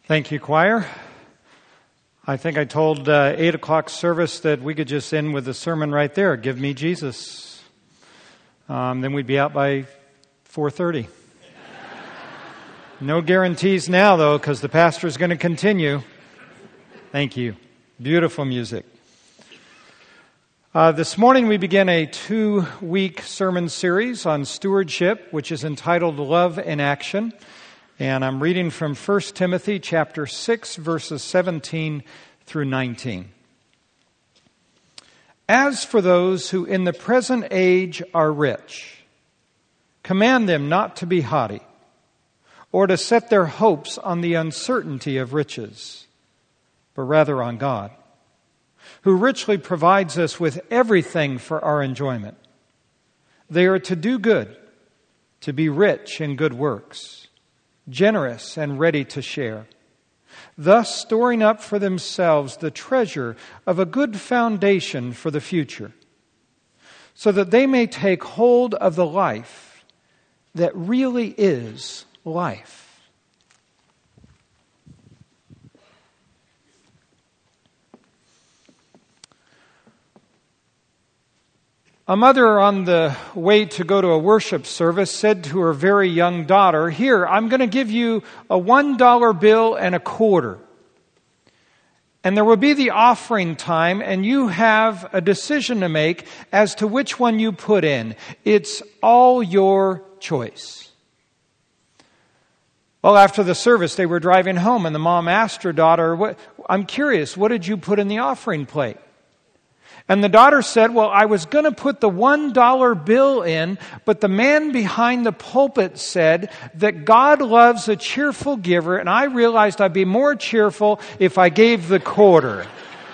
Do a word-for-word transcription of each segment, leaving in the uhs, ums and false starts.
Thank you, choir. I think I told uh, eight o'clock service that we could just end with the sermon right there. Give me Jesus. Um, then we'd be out by four thirty. No guarantees now, though, because the pastor is going to continue. Thank you. Beautiful music. Uh, this morning we begin a two-week sermon series on stewardship, which is entitled Love in Action. And I'm reading from First Timothy chapter six, verses seventeen through nineteen. As for those who in the present age are rich, command them not to be haughty, or to set their hopes on the uncertainty of riches, but rather on God, who richly provides us with everything for our enjoyment. They are to do good, to be rich in good works, generous and ready to share, thus storing up for themselves the treasure of a good foundation for the future, so that they may take hold of the life that really is life. A mother on the way to go to a worship service said to her very young daughter, "Here, I'm going to give you a one dollar bill and a quarter. And there will be the offering time, and you have a decision to make as to which one you put in. It's all your choice." Well, after the service, they were driving home, and the mom asked her daughter, "What? I'm curious, what did you put in the offering plate?" And the daughter said, "Well, I was going to put the one dollar bill in, but the man behind the pulpit said that God loves a cheerful giver, and I realized I'd be more cheerful if I gave the quarter."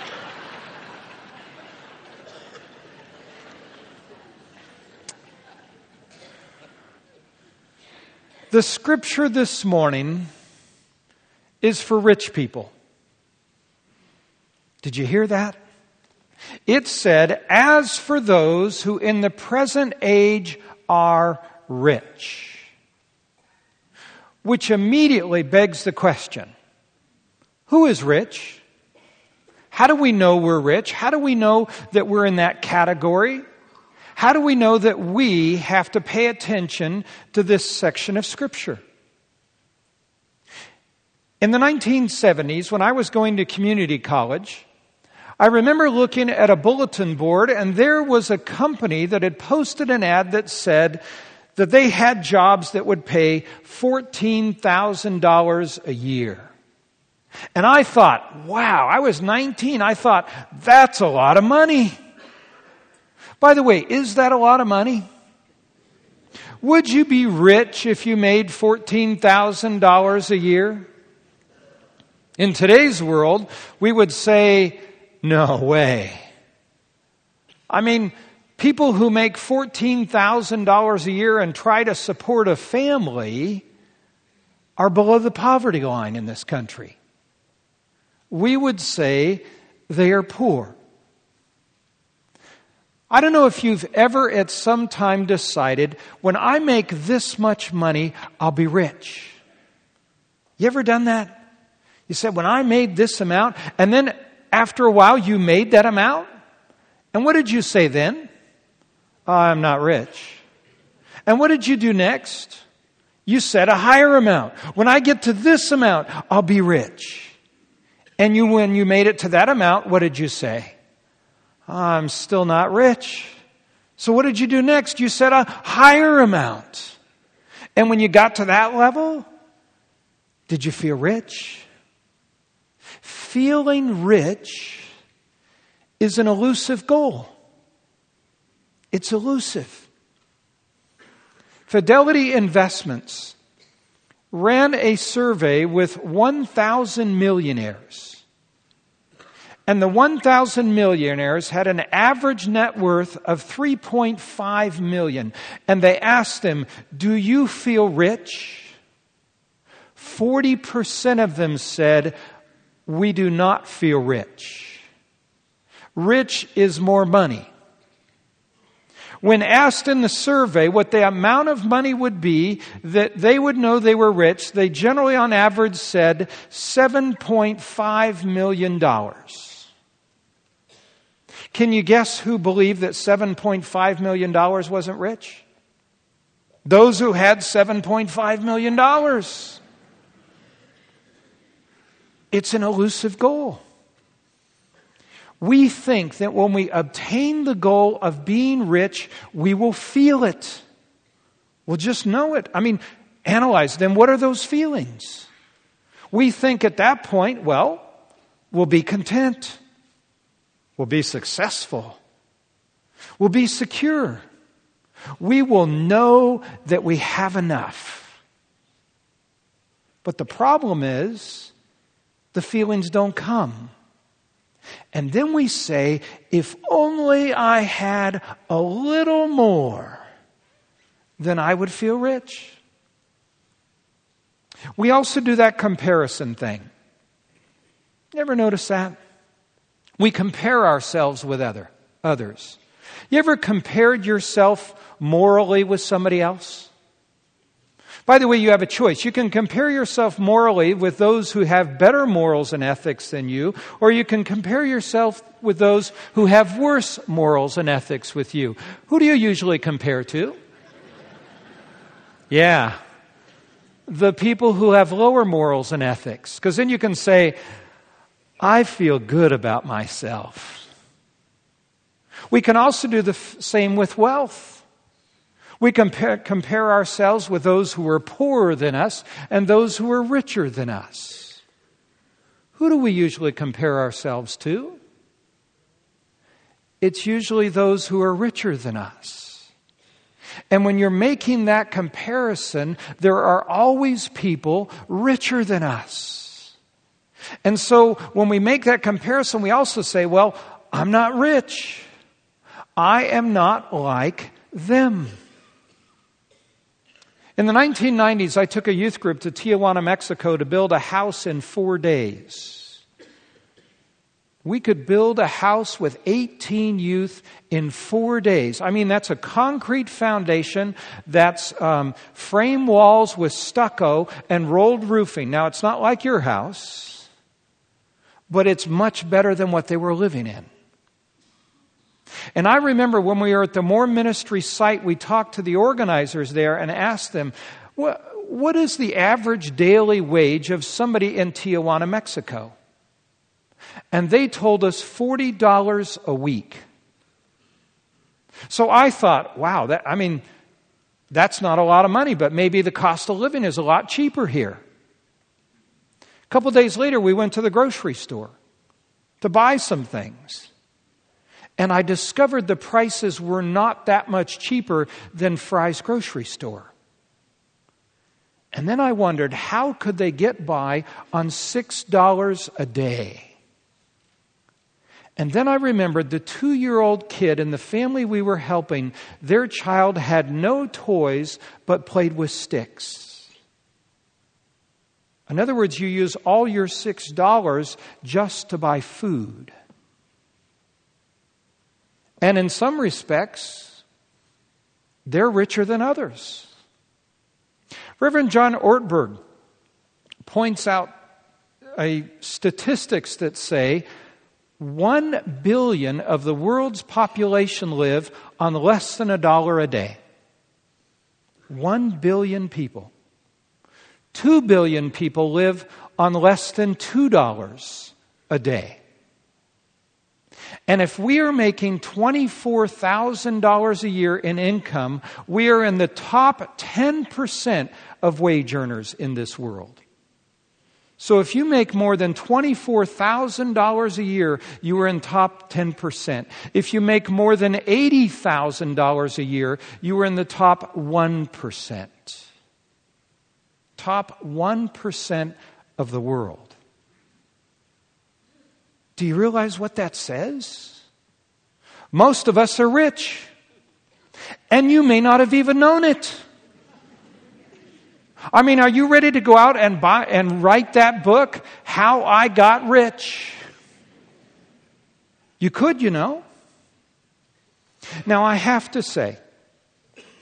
The scripture this morning is for rich people. Did you hear that? It said, "As for those who in the present age are rich," which immediately begs the question, who is rich? How do we know we're rich? How do we know that we're in that category? How do we know that we have to pay attention to this section of Scripture? In the nineteen seventies, when I was going to community college, I remember looking at a bulletin board, and there was a company that had posted an ad that said that they had jobs that would pay fourteen thousand dollars a year. And I thought, wow, I was nineteen. I thought, that's a lot of money. By the way, is that a lot of money? Would you be rich if you made fourteen thousand dollars a year? In today's world, we would say, no way. I mean, people who make fourteen thousand dollars a year and try to support a family are below the poverty line in this country. We would say they are poor. I don't know if you've ever at some time decided, when I make this much money, I'll be rich. You ever done that? You said, when I made this amount, and then after a while, you made that amount? And what did you say then? Oh, I'm not rich. And what did you do next? You said a higher amount. When I get to this amount, I'll be rich. And you, when you made it to that amount, what did you say? Oh, I'm still not rich. So what did you do next? You said a higher amount. And when you got to that level, did you feel rich? Feeling rich is an elusive goal. It's elusive. Fidelity Investments ran a survey with one thousand millionaires. And the one thousand millionaires had an average net worth of three point five million dollars. And they asked them, "Do you feel rich?" forty percent of them said, "We do not feel rich." Rich is more money. When asked in the survey what the amount of money would be that they would know they were rich, they generally on average said seven point five million dollars. Can you guess who believed that seven point five million dollars wasn't rich? Those who had seven point five million dollars. It's an elusive goal. We think that when we obtain the goal of being rich, we will feel it. We'll just know it. I mean, analyze them. What are those feelings? We think at that point, well, we'll be content. We'll be successful. We'll be secure. We will know that we have enough. But the problem is, the feelings don't come. And then we say, if only I had a little more, then I would feel rich. We also do that comparison thing. You ever notice that? We compare ourselves with other others. You ever compared yourself morally with somebody else? By the way, you have a choice. You can compare yourself morally with those who have better morals and ethics than you, or you can compare yourself with those who have worse morals and ethics with you. Who do you usually compare to? Yeah, the people who have lower morals and ethics. Because then you can say, I feel good about myself. We can also do the f- same with wealth. We compare, compare ourselves with those who are poorer than us and those who are richer than us. Who do we usually compare ourselves to? It's usually those who are richer than us. And when you're making that comparison, there are always people richer than us. And so when we make that comparison, we also say, well, I'm not rich. I am not like them. In the nineteen nineties, I took a youth group to Tijuana, Mexico to build a house in four days. We could build a house with eighteen youth in four days. I mean, that's a concrete foundation. That's um, frame walls with stucco and rolled roofing. Now, it's not like your house, but it's much better than what they were living in. And I remember when we were at the More Ministry site, we talked to the organizers there and asked them, what, what is the average daily wage of somebody in Tijuana, Mexico? And they told us forty dollars a week. So I thought, wow, that, I mean, that's not a lot of money, but maybe the cost of living is a lot cheaper here. A couple days later, we went to the grocery store to buy some things. And I discovered the prices were not that much cheaper than Fry's grocery store. And then I wondered, how could they get by on six dollars a day? And then I remembered the two-year-old kid in the family we were helping, their child had no toys but played with sticks. In other words, you use all your six dollars just to buy food. And in some respects, they're richer than others. Reverend John Ortberg points out a statistics that say one billion of the world's population live on less than a dollar a day. One billion people. Two billion people live on less than two dollars a day. And if we are making twenty-four thousand dollars a year in income, we are in the top ten percent of wage earners in this world. So if you make more than twenty-four thousand dollars a year, you are in top ten percent. If you make more than eighty thousand dollars a year, you are in the top one percent. Top one percent of the world. Do you realize what that says? Most of us are rich. And you may not have even known it. I mean, are you ready to go out and buy and write that book, How I Got Rich? You could, you know. Now, I have to say,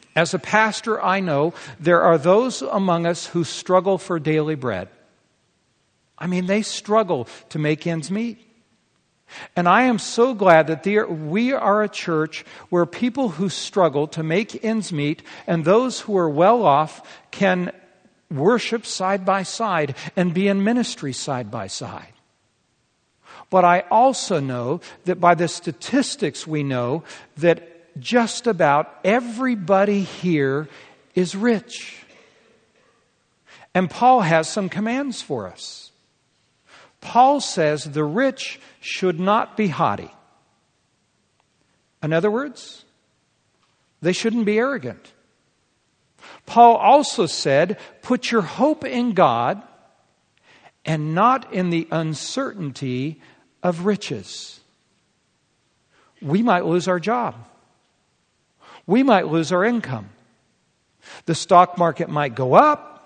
As a pastor, I know there are those among us who struggle for daily bread. I mean, they struggle to make ends meet. And I am so glad that there, we are a church where people who struggle to make ends meet and those who are well off can worship side by side and be in ministry side by side. But I also know that by the statistics we know that just about everybody here is rich. And Paul has some commands for us. Paul says the rich should not be haughty. In other words, they shouldn't be arrogant. Paul also said, put your hope in God and not in the uncertainty of riches. We might lose our job. We might lose our income. The stock market might go up.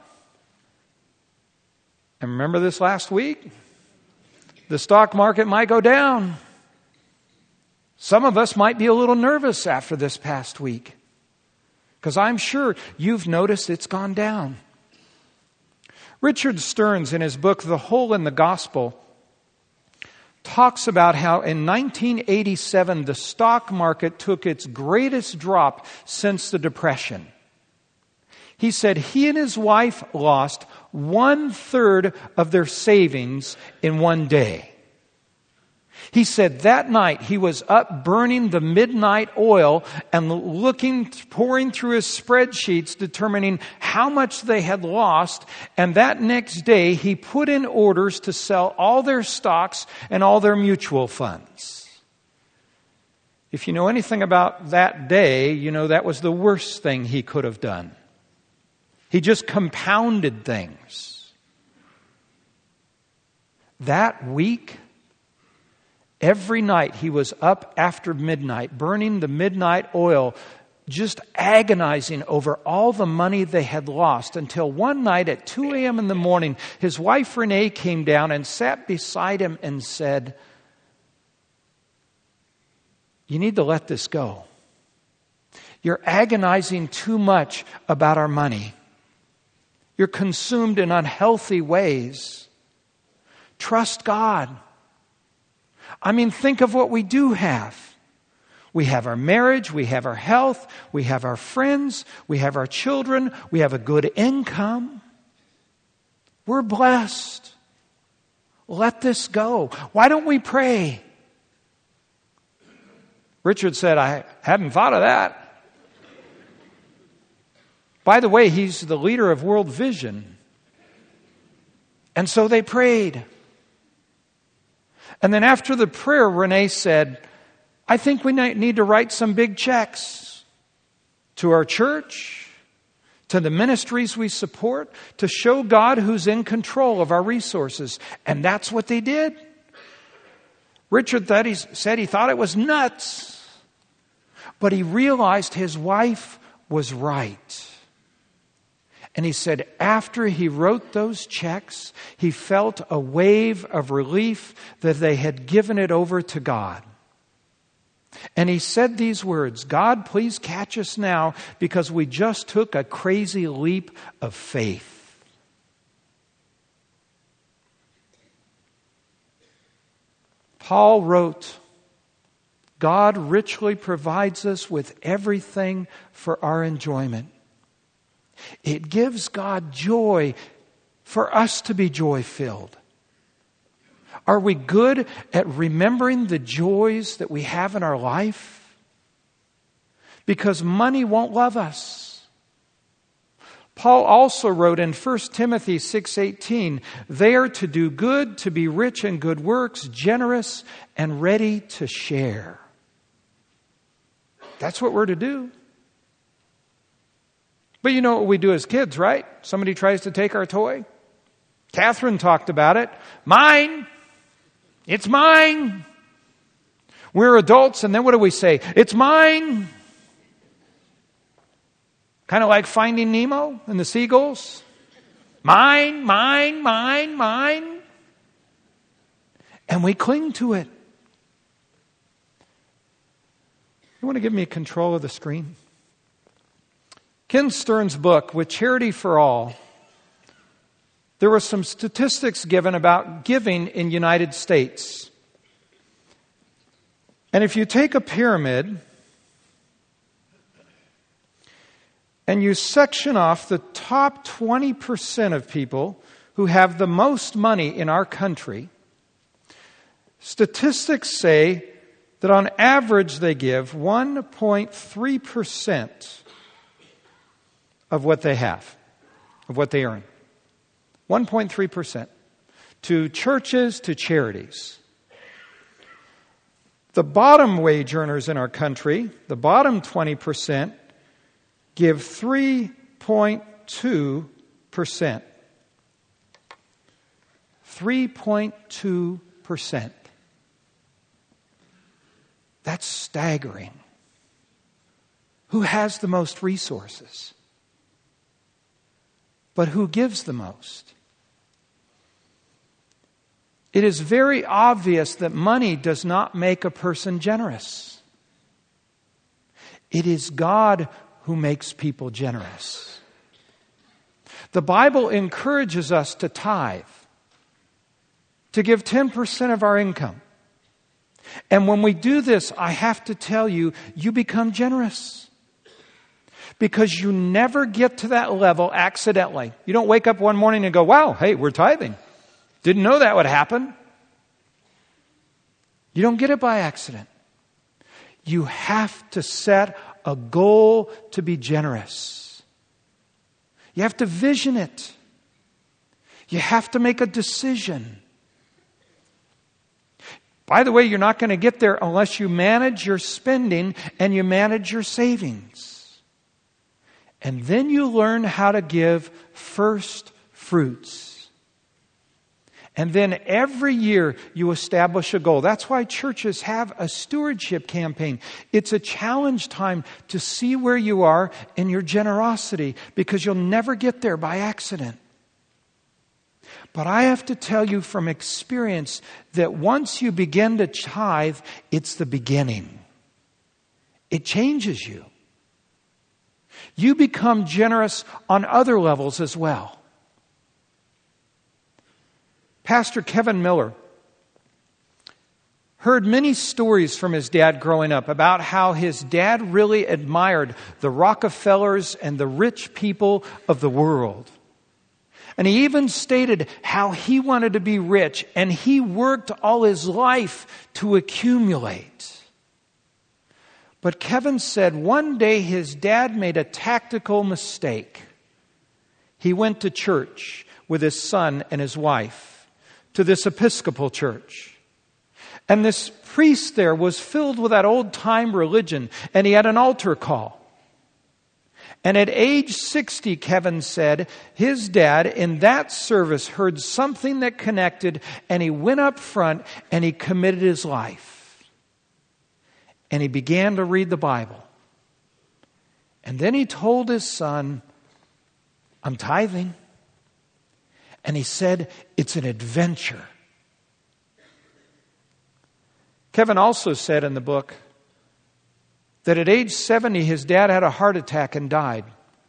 And remember this last week? The stock market might go down. Some of us might be a little nervous after this past week, because I'm sure you've noticed it's gone down. Richard Stearns, in his book, The Hole in the Gospel, talks about how in nineteen eighty-seven, the stock market took its greatest drop since the Depression. He said he and his wife lost one third of their savings in one day. He said that night he was up burning the midnight oil and looking, pouring through his spreadsheets, determining how much they had lost. And that next day he put in orders to sell all their stocks and all their mutual funds. If you know anything about that day, you know that was the worst thing he could have done. He just compounded things. That week, every night he was up after midnight, burning the midnight oil, just agonizing over all the money they had lost, until one night at two a.m. in the morning, his wife Renee came down and sat beside him and said, "You need to let this go. You're agonizing too much about our money. You're consumed in unhealthy ways. Trust God. I mean, think of what we do have. We have our marriage, we have our health, we have our friends, we have our children, we have a good income. We're blessed. Let this go. Why don't we pray?" Richard said, "I hadn't thought of that." By the way, he's the leader of World Vision. And so they prayed. And then after the prayer, Renee said, "I think we need to write some big checks to our church, to the ministries we support, to show God who's in control of our resources." And that's what they did. Richard thought he said he thought it was nuts. But he realized his wife was right. And he said after he wrote those checks, he felt a wave of relief that they had given it over to God. And he said these words, "God, please catch us now, because we just took a crazy leap of faith." Paul wrote, "God richly provides us with everything for our enjoyment." It gives God joy for us to be joy-filled. Are we good at remembering the joys that we have in our life? Because money won't love us. Paul also wrote in First Timothy six eighteen, "They are to do good, to be rich in good works, generous and ready to share." That's what we're to do. But you know what we do as kids, right? Somebody tries to take our toy. Catherine talked about it. Mine. It's mine. We're adults, and then what do we say? It's mine. Kind of like Finding Nemo and the seagulls. Mine, mine, mine, mine. And we cling to it. You want to give me control of the screen? Ken Stern's book, With Charity for All, there were some statistics given about giving in the United States. And if you take a pyramid and you section off the top twenty percent of people who have the most money in our country, statistics say that on average they give one point three percent of what they have, of what they earn. one point three percent to churches, to charities. The bottom wage earners in our country, the bottom twenty percent, give three point two percent. three point two percent. That's staggering. Who has the most resources? But who gives the most? It is very obvious that money does not make a person generous. It is God who makes people generous. The Bible encourages us to tithe, to give ten percent of our income. And when we do this, I have to tell you, you become generous. Because you never get to that level accidentally. You don't wake up one morning and go, wow, hey, we're tithing. Didn't know that would happen. You don't get it by accident. You have to set a goal to be generous. You have to vision it. You have to make a decision. By the way, you're not going to get there unless you manage your spending and you manage your savings. And then you learn how to give first fruits. And then every year you establish a goal. That's why churches have a stewardship campaign. It's a challenge time to see where you are in your generosity, because you'll never get there by accident. But I have to tell you from experience that once you begin to tithe, it's the beginning. It changes you. You become generous on other levels as well. Pastor Kevin Miller heard many stories from his dad growing up about how his dad really admired the Rockefellers and the rich people of the world. And he even stated how he wanted to be rich, and he worked all his life to accumulate. But Kevin said one day his dad made a tactical mistake. He went to church with his son and his wife, to this Episcopal church. And this priest there was filled with that old-time religion, and he had an altar call. And at age sixty, Kevin said, his dad in that service heard something that connected, and he went up front and he committed his life. And he began to read the Bible. And then he told his son, I'm tithing. And he said, it's an adventure. Kevin also said in the book that at age seventy, his dad had a heart attack and died.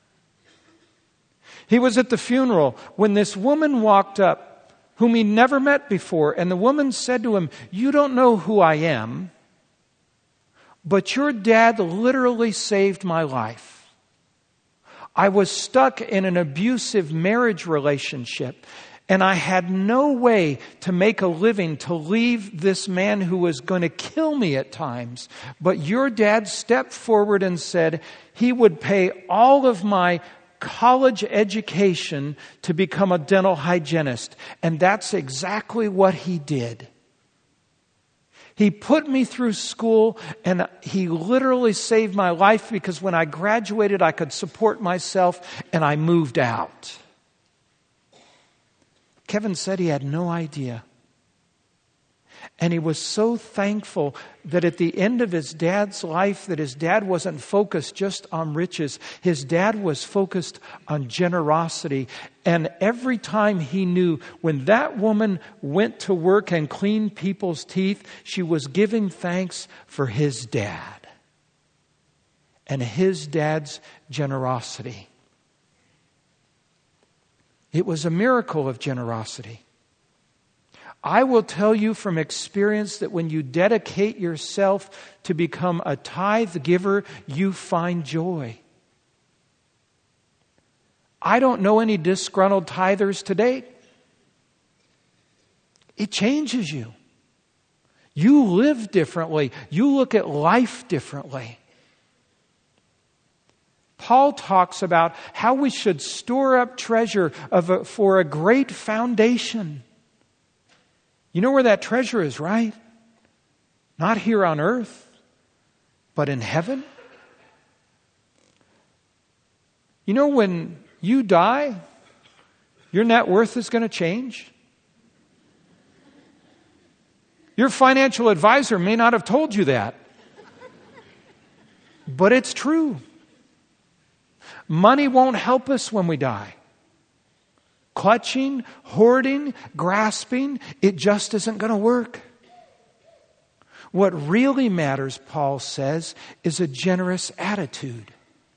He was at the funeral when this woman walked up, whom he never met before. And the woman said to him, you don't know who I am, but your dad literally saved my life. I was stuck in an abusive marriage relationship, and I had no way to make a living to leave this man who was going to kill me at times. But your dad stepped forward and said he would pay all of my college education to become a dental hygienist. And that's exactly what he did. He put me through school, and he literally saved my life, because when I graduated, I could support myself, and I moved out. Kevin said he had no idea. And he was so thankful that at the end of his dad's life, that his dad wasn't focused just on riches. His dad was focused on generosity. And every time he knew when that woman went to work and cleaned people's teeth, she was giving thanks for his dad. and his dad's generosity. It was a miracle of generosity. I will tell you from experience that when you dedicate yourself to become a tithe giver, you find joy. I don't know any disgruntled tithers today. It changes you. You live differently. You look at life differently. Paul talks about how we should store up treasure of a, for a great foundation. You know where that treasure is, right? Not here on earth, but in heaven. You know, when you die, your net worth is going to change. Your financial advisor may not have told you that, but it's true. Money won't help us when we die. Clutching, hoarding, grasping, it just isn't going to work. What really matters, Paul says, is a generous attitude.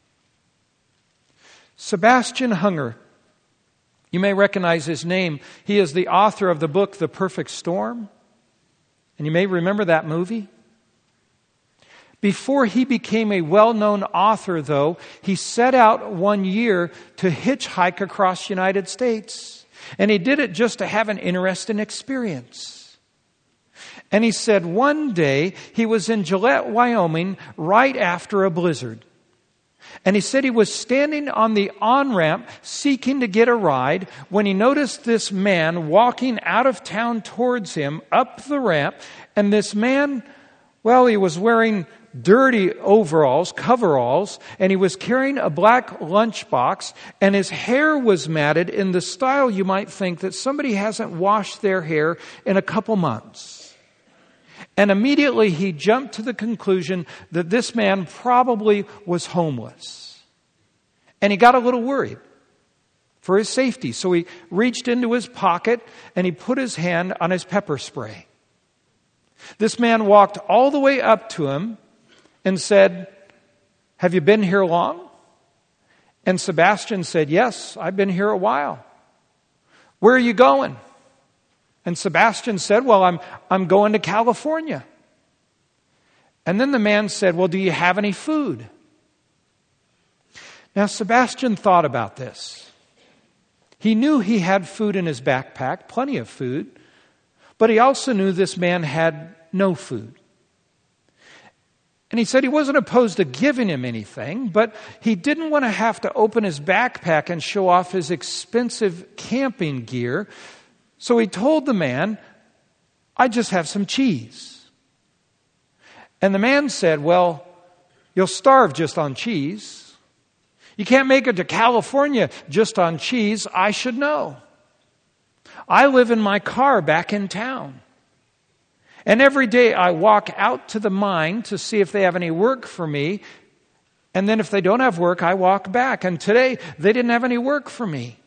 Sebastian Junger, you may recognize his name. He is the author of the book, The Perfect Storm. And you may remember that movie. Before he became a well-known author, though, he set out one year to hitchhike across the United States. And he did it just to have an interesting experience. And he said one day he was in Gillette, Wyoming, right after a blizzard. And he said he was standing on the on-ramp seeking to get a ride when he noticed this man walking out of town towards him up the ramp. And this man, well, he was wearing dirty overalls, coveralls, and he was carrying a black lunchbox, and his hair was matted in the style you might think that somebody hasn't washed their hair in a couple months. And immediately he jumped to the conclusion that this man probably was homeless. And he got a little worried for his safety. So he reached into his pocket and he put his hand on his pepper spray. This man walked all the way up to him and said, "Have you been here long?" And Sebastian said, "Yes, I've been here a while." "Where are you going?" And Sebastian said, "Well, I'm I'm going to California." And then the man said, "Well, do you have any food?" Now, Sebastian thought about this. He knew he had food in his backpack, plenty of food, but he also knew this man had no food. And he said he wasn't opposed to giving him anything, but he didn't want to have to open his backpack and show off his expensive camping gear. So he told the man, "I just have some cheese." And the man said, "Well, you'll starve just on cheese. You can't make it to California just on cheese. I should know. I live in my car back in town. And every day I walk out to the mine to see if they have any work for me. And then if they don't have work, I walk back. And today they didn't have any work for me.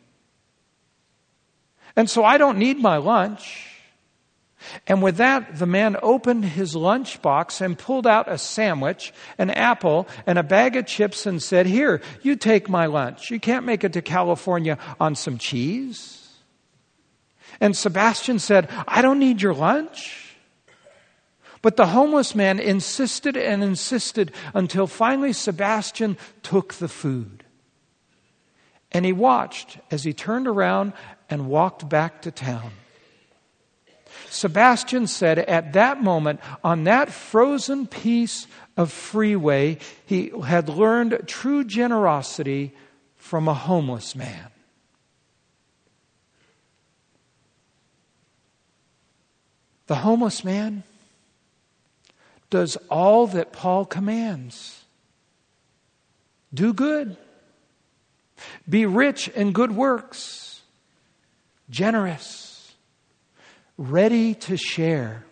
And so I don't need my lunch." And with that, the man opened his lunchbox and pulled out a sandwich, an apple, and a bag of chips and said, "Here, you take my lunch. You can't make it to California on some cheese." And Sebastian said, "I don't need your lunch." But the homeless man insisted and insisted until finally Sebastian took the food. And he watched as he turned around and walked back to town. Sebastian said at that moment, on that frozen piece of freeway, he had learned true generosity from a homeless man. The homeless man does all that Paul commands. Do good. Be rich in good works. Generous. Ready to share.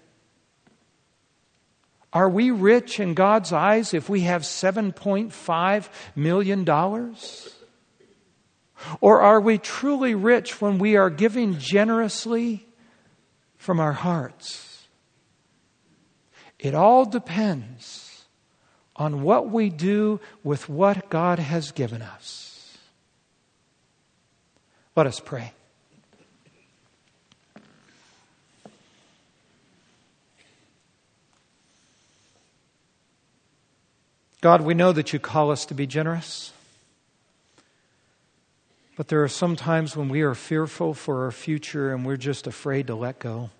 Are we rich in God's eyes if we have seven point five million dollars? Or are we truly rich when we are giving generously from our hearts? It all depends on what we do with what God has given us. Let us pray. God, we know that you call us to be generous. But there are some times when we are fearful for our future and we're just afraid to let go.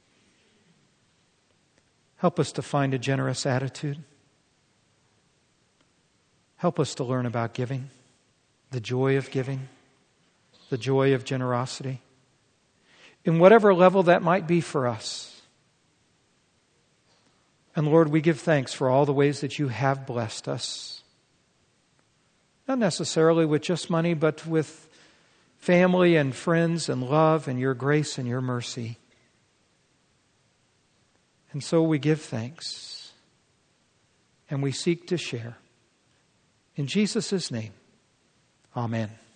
Help us to find a generous attitude. Help us to learn about giving, the joy of giving, the joy of generosity, in whatever level that might be for us. And Lord, we give thanks for all the ways that you have blessed us. Not necessarily with just money, but with family and friends and love and your grace and your mercy. And so we give thanks and we seek to share. In Jesus' name, amen.